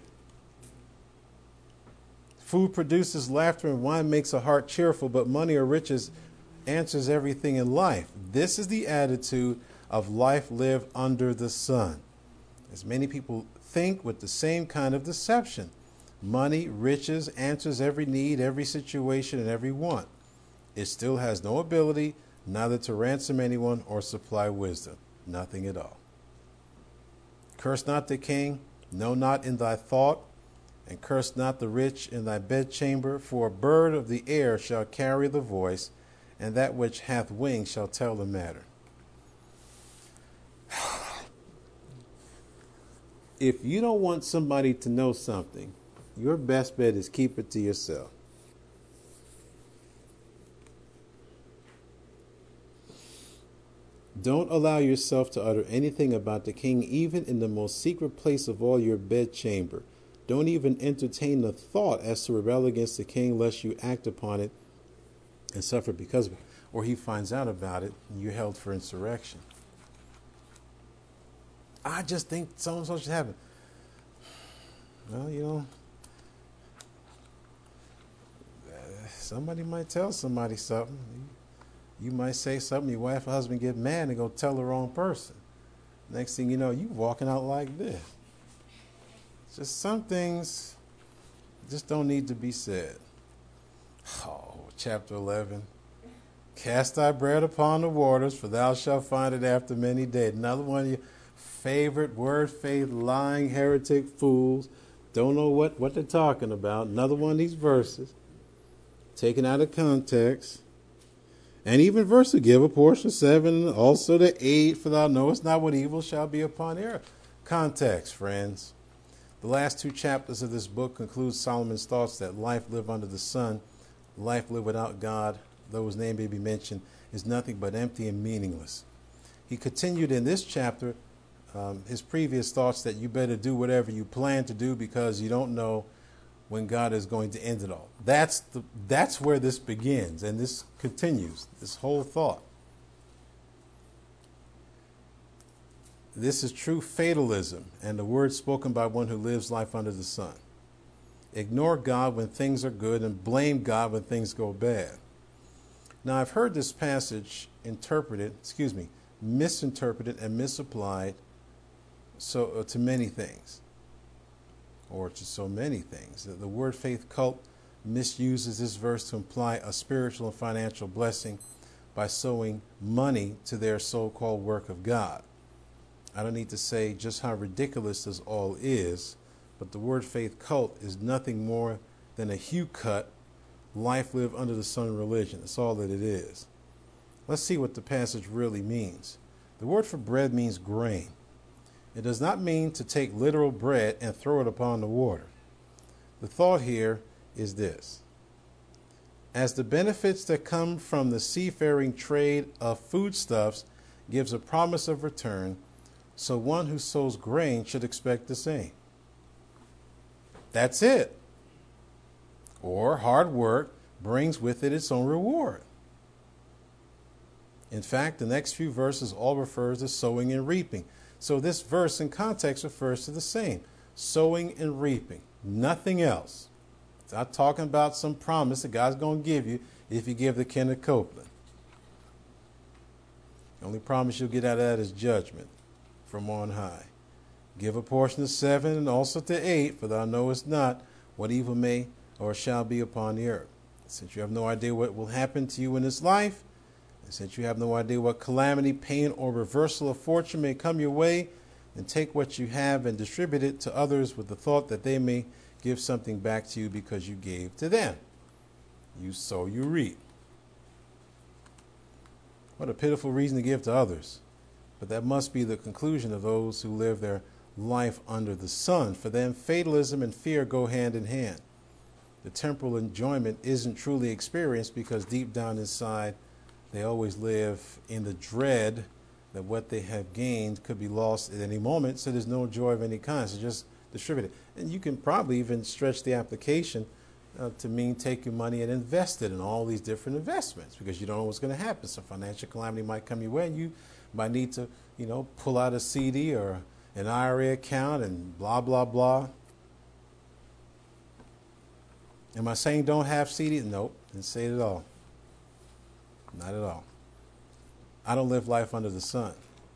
Food produces laughter and wine makes a heart cheerful, but money or riches answers everything in life. This is the attitude of life lived under the sun. As many people think with the same kind of deception. Money, riches, answers every need, every situation, and every want. It still has no ability neither to ransom anyone or supply wisdom. Nothing at all. Curse not the king, no, not in thy thought, and curse not the rich in thy bedchamber, for a bird of the air shall carry the voice, and that which hath wings shall tell the matter. If you don't want somebody to know something, your best bet is keep it to yourself. Don't allow yourself to utter anything about the king, even in the most secret place of all your bedchamber. Don't even entertain the thought as to rebel against the king, lest you act upon it and suffer because of it. Or he finds out about it and you're held for insurrection. I just think so and so should happen. Well, you know, somebody might tell somebody something. You might say something, your wife or husband get mad and go tell the wrong person. Next thing you know, you walking out like this. Just some things just don't need to be said. Oh, chapter eleven. Cast thy bread upon the waters, for thou shalt find it after many days. Another one of your favorite word faith, lying, heretic fools. Don't know what, what they're talking about. Another one of these verses taken out of context. And even verse to give a portion seven, also the eight, for thou knowest not what evil shall be upon the earth. Context, friends. The last two chapters of this book conclude Solomon's thoughts that life lived under the sun, life lived without God, though his name may be mentioned, is nothing but empty and meaningless. He continued in this chapter um, his previous thoughts that you better do whatever you plan to do because you don't know when God is going to end it all. That's the that's where this begins, and this continues, this whole thought. This is true fatalism and the word spoken by one who lives life under the sun. Ignore God when things are good and blame God when things go bad. Now, I've heard this passage interpreted, excuse me, misinterpreted and misapplied so uh, to many things. Or to so many things. The word faith cult misuses this verse to imply a spiritual and financial blessing by sowing money to their so-called work of God. I don't need to say just how ridiculous this all is, but the word faith cult is nothing more than a hue cut, life lived under the sun religion. That's all that it is. Let's see what the passage really means. The word for bread means grain. It does not mean to take literal bread and throw it upon the water. The thought here is this. As the benefits that come from the seafaring trade of foodstuffs gives a promise of return, so one who sows grain should expect the same. That's it. Or hard work brings with it its own reward. In fact, the next few verses all refers to sowing and reaping. So this verse in context refers to the same, sowing and reaping, nothing else. It's not talking about some promise that God's going to give you if you give the Kenneth Copeland. The only promise you'll get out of that is judgment from on high. Give a portion to seven and also to eight, for thou knowest not what evil may or shall be upon the earth. Since you have no idea what will happen to you in this life, and since you have no idea what calamity, pain, or reversal of fortune may come your way, then take what you have and distribute it to others with the thought that they may give something back to you because you gave to them. You sow, you reap. What a pitiful reason to give to others. But that must be the conclusion of those who live their life under the sun. For them, fatalism and fear go hand in hand. The temporal enjoyment isn't truly experienced because deep down inside, they always live in the dread that what they have gained could be lost at any moment, so there's no joy of any kind. So just distribute it. And you can probably even stretch the application uh, to mean take your money and invest it in all these different investments because you don't know what's going to happen. Some financial calamity might come your way and you might need to, you know, pull out a C D or an I R A account and blah, blah, blah. Am I saying don't have C Ds? Nope, didn't say it at all. Not at all. I don't live life under the sun.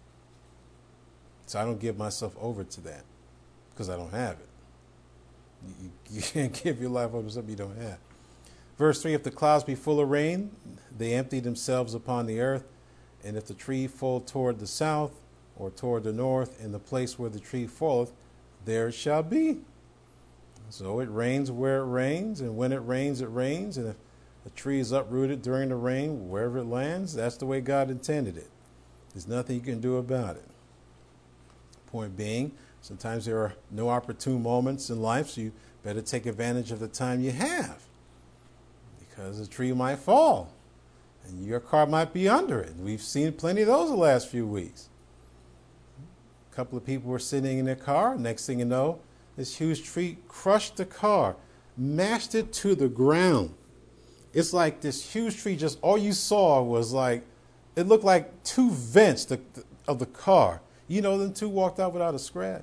So I don't give myself over to that because I don't have it. You, you can't give your life over to something you don't have. Verse three, if the clouds be full of rain, they empty themselves upon the earth. And if the tree fall toward the south or toward the north, in the place where the tree falleth, there it shall be. So it rains where it rains, and when it rains, it rains. And if a tree is uprooted during the rain, wherever it lands, that's the way God intended it. There's nothing you can do about it. Point being, sometimes there are no opportune moments in life, so you better take advantage of the time you have. Because a tree might fall. And your car might be under it. We've seen plenty of those the last few weeks. A couple of people were sitting in their car. Next thing you know, this huge tree crushed the car, mashed it to the ground. It's like this huge tree, just all you saw was like, it looked like two vents the, the, of the car. You know, them two walked out without a scratch.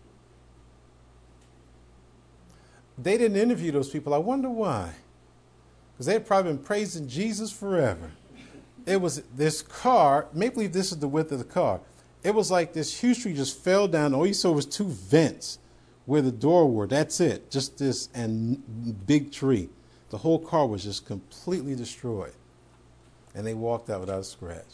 They didn't interview those people. I wonder why. Because they'd probably been praising Jesus forever. It was this car, maybe believe this is the width of the car. It was like this huge tree just fell down. All you saw was two vents where the door were. That's it. Just this and big tree. The whole car was just completely destroyed. And they walked out without a scratch.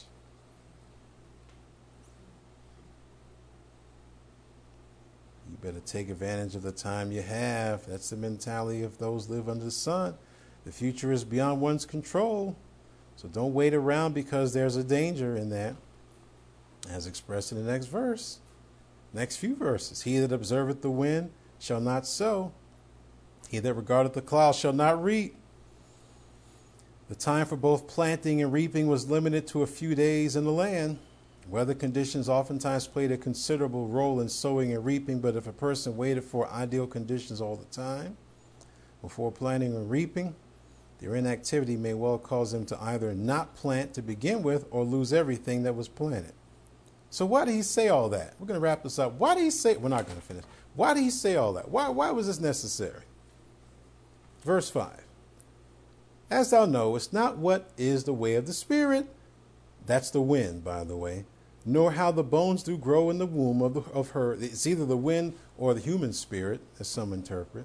You better take advantage of the time you have. That's the mentality of those who live under the sun. The future is beyond one's control. So don't wait around because there's a danger in that. As expressed in the next verse. Next few verses. He that observeth the wind shall not sow. He that regardeth the clouds shall not reap. The time for both planting and reaping was limited to a few days in the land. Weather conditions oftentimes played a considerable role in sowing and reaping, but if a person waited for ideal conditions all the time before planting or reaping, their inactivity may well cause them to either not plant to begin with or lose everything that was planted. So why did he say all that? We're going to wrap this up. Why did he say, we're not going to finish. Why did he say all that? Why, why was this necessary? Verse five. As thou knowest not what is the way of the Spirit, that's the wind, by the way, nor how the bones do grow in the womb of, the, of her. It's either the wind or the human spirit, as some interpret.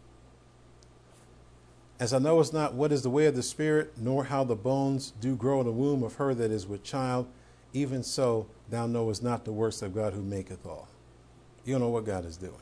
As thou knowest not what is the way of the Spirit, nor how the bones do grow in the womb of her that is with child, even so thou knowest not the works of God who maketh all. You don't know what God is doing.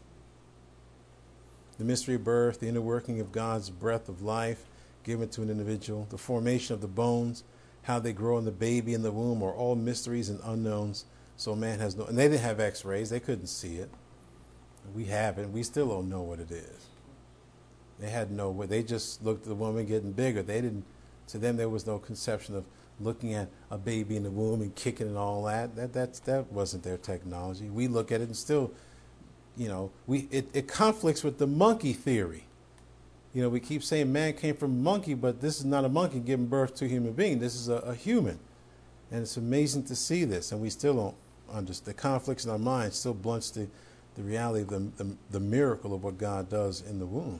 The mystery of birth, the inner working of God's breath of life given to an individual, the formation of the bones, how they grow in the baby in the womb are all mysteries and unknowns. So man has no, and they didn't have x-rays. They couldn't see it. We haven't. We still don't know what it is. They had no way. They just looked at the woman getting bigger. They didn't, to them, there was no conception of looking at a baby in the womb and kicking and all that. That, that, that wasn't their technology. We look at it and still, you know, we, it, it conflicts with the monkey theory. You know, we keep saying man came from a monkey, but this is not a monkey giving birth to a human being. This is a, a human. And it's amazing to see this. And we still don't understand. The conflicts in our minds still blunts the, the reality of the, the, the miracle of what God does in the womb.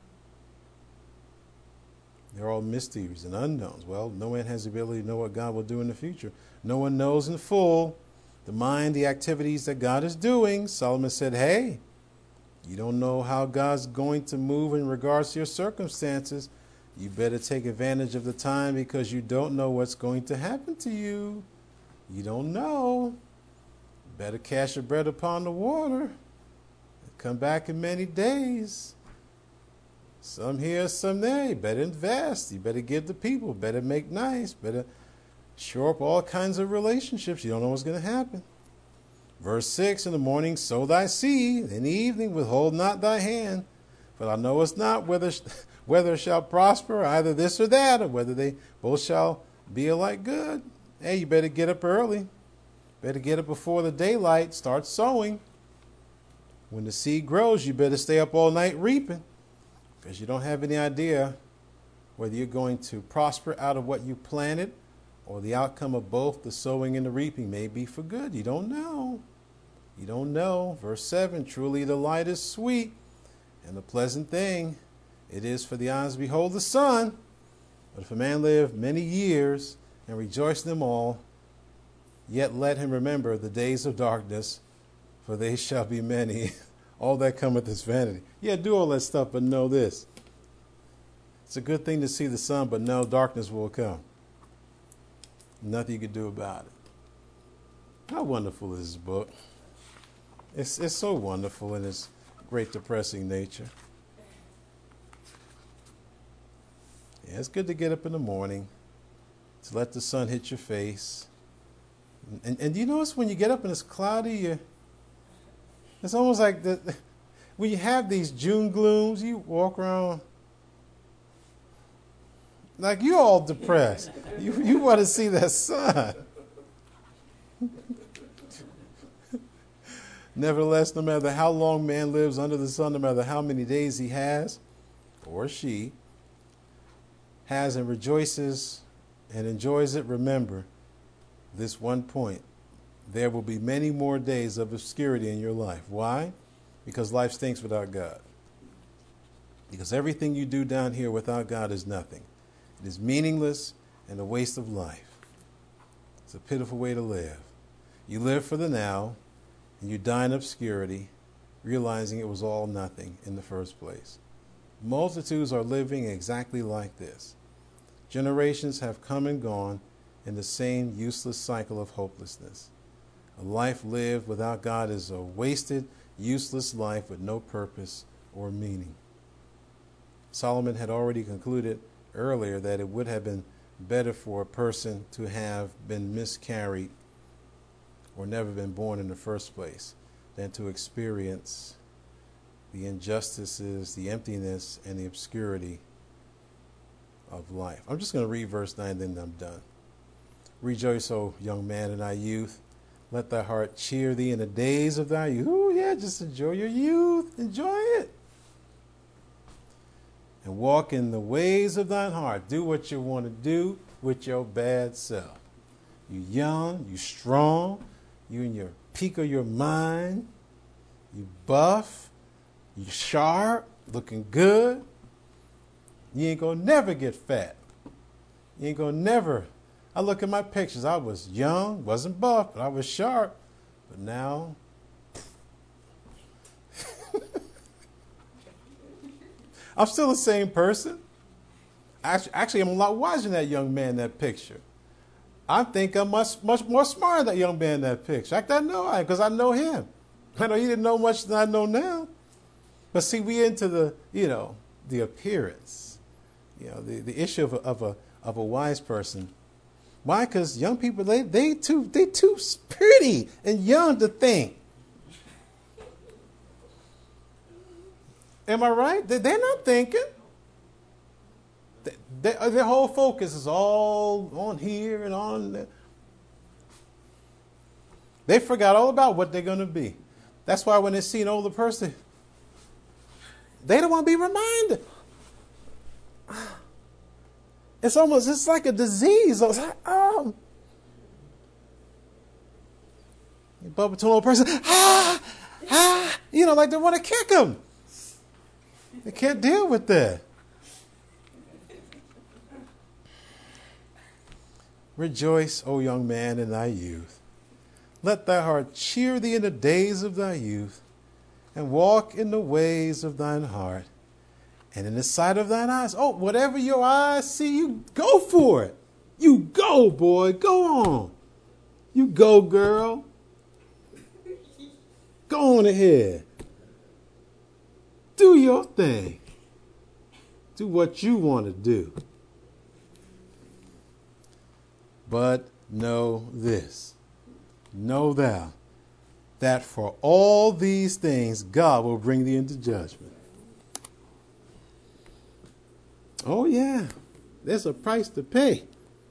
They're all mysteries and unknowns. Well, no one has the ability to know what God will do in the future. No one knows in full the mind, the activities that God is doing. Solomon said, hey, you don't know how God's going to move in regards to your circumstances. You better take advantage of the time because you don't know what's going to happen to you. You don't know. You better cast your bread upon the water. Come back in many days. Some here, some there. You better invest. You better give the people. Better make nice. Better shore up all kinds of relationships. You don't know what's going to happen. Verse six, in the morning sow thy seed, in the evening withhold not thy hand. For thou knowest not whether, whether it shall prosper, either this or that, or whether they both shall be alike good. Hey, you better get up early. Better get up before the daylight. Start sowing. When the seed grows, you better stay up all night reaping. Because you don't have any idea whether you're going to prosper out of what you planted or the outcome of both the sowing and the reaping may be for good. You don't know. You don't know. Verse seven, truly the light is sweet and the pleasant thing it is for the eyes to behold the sun. But if a man live many years and rejoice in them all, yet let him remember the days of darkness, for they shall be many. All that cometh is vanity. Yeah, do all that stuff, but know this. It's a good thing to see the sun, but no, darkness will come. Nothing you can do about it. How wonderful is this book? It's, it's so wonderful in its great depressing nature. Yeah, it's good to get up in the morning, to let the sun hit your face. And, and, and you notice when you get up and it's cloudy, you, it's almost like the, when you have these June glooms, you walk around Like you all depressed. You, you want to see that sun. Nevertheless, no matter how long man lives under the sun, no matter how many days he has, or she has and rejoices and enjoys it, remember this one point. There will be many more days of obscurity in your life. Why? Because life stinks without God. Because everything you do down here without God is nothing. It is meaningless and a waste of life. It's a pitiful way to live. You live for the now, and you die in obscurity, realizing it was all nothing in the first place. Multitudes are living exactly like this. Generations have come and gone in the same useless cycle of hopelessness. A life lived without God is a wasted, useless life with no purpose or meaning. Solomon had already concluded earlier that it would have been better for a person to have been miscarried or never been born in the first place than to experience the injustices, the emptiness, and the obscurity of life. I'm just going to read verse nine, then I'm done. Rejoice, O young man, in thy youth. Let thy heart cheer thee in the days of thy youth. Ooh, yeah, just enjoy your youth. Enjoy it. And walk in the ways of thine heart. Do what you want to do with your bad self. You young, you strong, you in your peak of your mind, you buff, you sharp, looking good. You ain't gonna never get fat. You ain't gonna never. I look at my pictures. I was young, wasn't buff, but I was sharp. But now, I'm still the same person. Actually, actually, I'm a lot wiser than that young man in that picture. I think I'm much, much more smart than that young man in that picture. In fact, I know I, because I know him. I know he didn't know much than I know now. But see, we into the, you know, the appearance, you know, the, the issue of a, of a of a wise person. Why? Because young people, they they too they too pretty and young to think. Am I right? They, they're not thinking. They, they, their whole focus is all on here and on there. They forgot all about what they're going to be. That's why when they see an older person, they don't want to be reminded. It's almost, it's like a disease. It's like, oh. You bump into an old person, ah, ah, you know, like they want to kick them. They can't deal with that. Rejoice, O young man, in thy youth. Let thy heart cheer thee in the days of thy youth, and walk in the ways of thine heart, and in the sight of thine eyes. Oh, whatever your eyes see, you go for it. You go, boy. Go on. You go, girl. Go on ahead. Do your thing. Do what you want to do. But know this. Know thou that for all these things God will bring thee into judgment. Oh, yeah. There's a price to pay.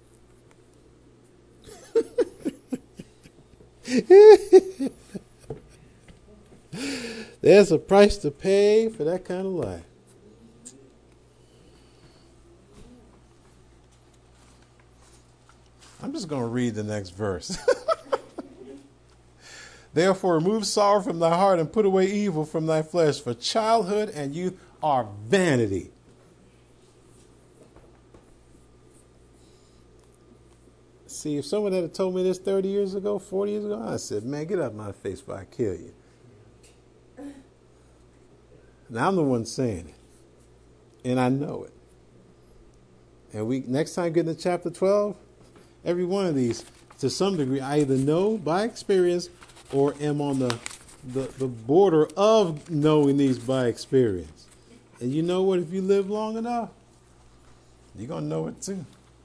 There's a price to pay for that kind of life. I'm just going to read the next verse. Therefore, remove sorrow from thy heart and put away evil from thy flesh, for childhood and youth are vanity. See, if someone had told me this thirty years ago, forty years ago, I said, man, get out of my face before I kill you. Now I'm the one saying it. And I know it. And we next time get into chapter twelve, every one of these, to some degree, I either know by experience or am on the, the, the border of knowing these by experience. And you know what? If you live long enough, you're going to know it too.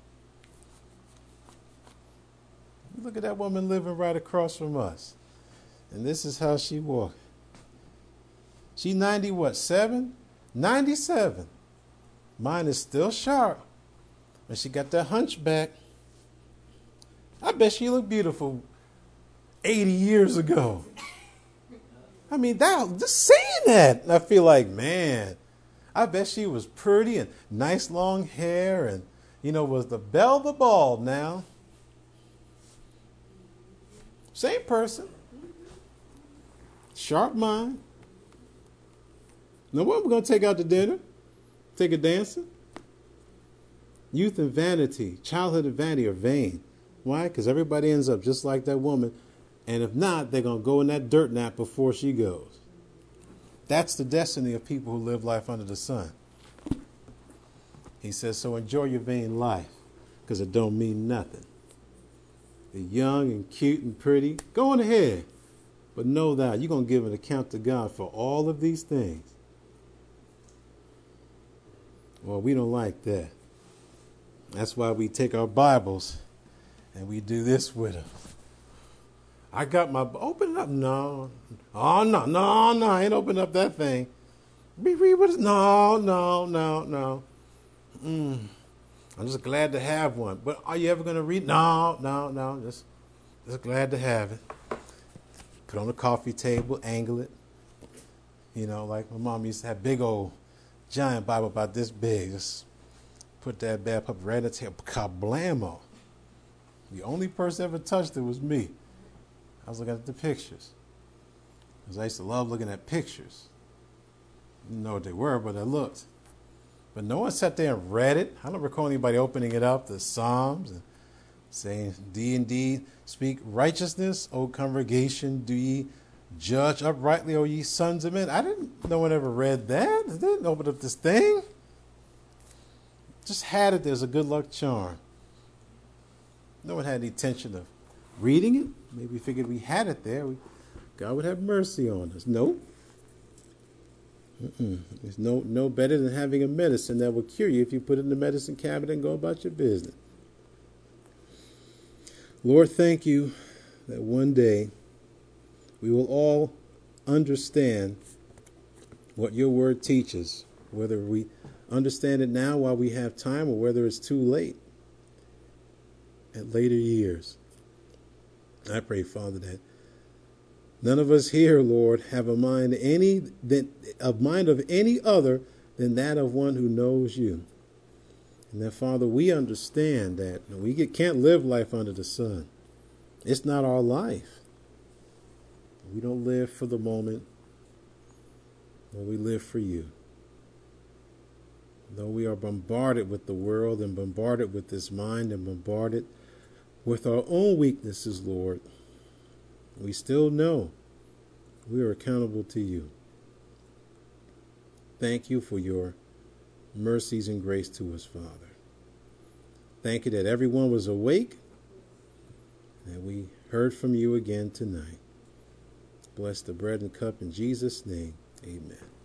Look at that woman living right across from us. And this is how she walked. She ninety what, seven? ninety-seven. Mine is still sharp. And she got that hunchback. I bet she looked beautiful eighty years ago. I mean, that just saying that, I feel like, man, I bet she was pretty and nice long hair and, you know, was the belle of the ball now. Same person. Sharp mind. Now, what we're going to take out to dinner? Take a dancing? Youth and vanity, childhood and vanity are vain. Why? Because everybody ends up just like that woman. And if not, they're going to go in that dirt nap before she goes. That's the destiny of people who live life under the sun. He says, so enjoy your vain life, because it don't mean nothing. The young and cute and pretty, go on ahead. But know that you're going to give an account to God for all of these things. Well, we don't like that. That's why we take our Bibles and we do this with them. I got my, open it up. No. Oh, no, no, no. I ain't open up that thing. Read what is, no, no, no, no. Mm. I'm just glad to have one. But are you ever going to read? No, no, no. Just, just glad to have it. Put on the coffee table, angle it. You know, like my mom used to have big old giant Bible about this big. Just put that bad puppy right in the table. Kablamo. The only person ever touched it was me. I was looking at the pictures. Because I used to love looking at pictures. Didn't know what they were, but I looked. But no one sat there and read it. I don't recall anybody opening it up, the Psalms, and saying, Do ye indeed speak righteousness, O congregation? Do ye judge uprightly, O ye sons of men? I didn't, no one ever read that. I didn't open up this thing. Just had it. There's a good luck charm. No one had any intention of reading it. Maybe we figured we had it there. We, God would have mercy on us. No. Mm-mm. It's no, no better than having a medicine that will cure you if you put it in the medicine cabinet and go about your business. Lord, thank you that one day we will all understand what your word teaches, whether we understand it now while we have time or whether it's too late at later years. I pray, Father, that none of us here, Lord, have a mind any that a mind of any other than that of one who knows you. And that, Father, we understand that we get, can't live life under the sun. It's not our life. We don't live for the moment, but we live for you. Though we are bombarded with the world and bombarded with this mind and bombarded with our own weaknesses, Lord, we still know we are accountable to you. Thank you for your mercies and grace to us, Father. Thank you that everyone was awake and we heard from you again tonight. Bless the bread and cup in Jesus' name. Amen.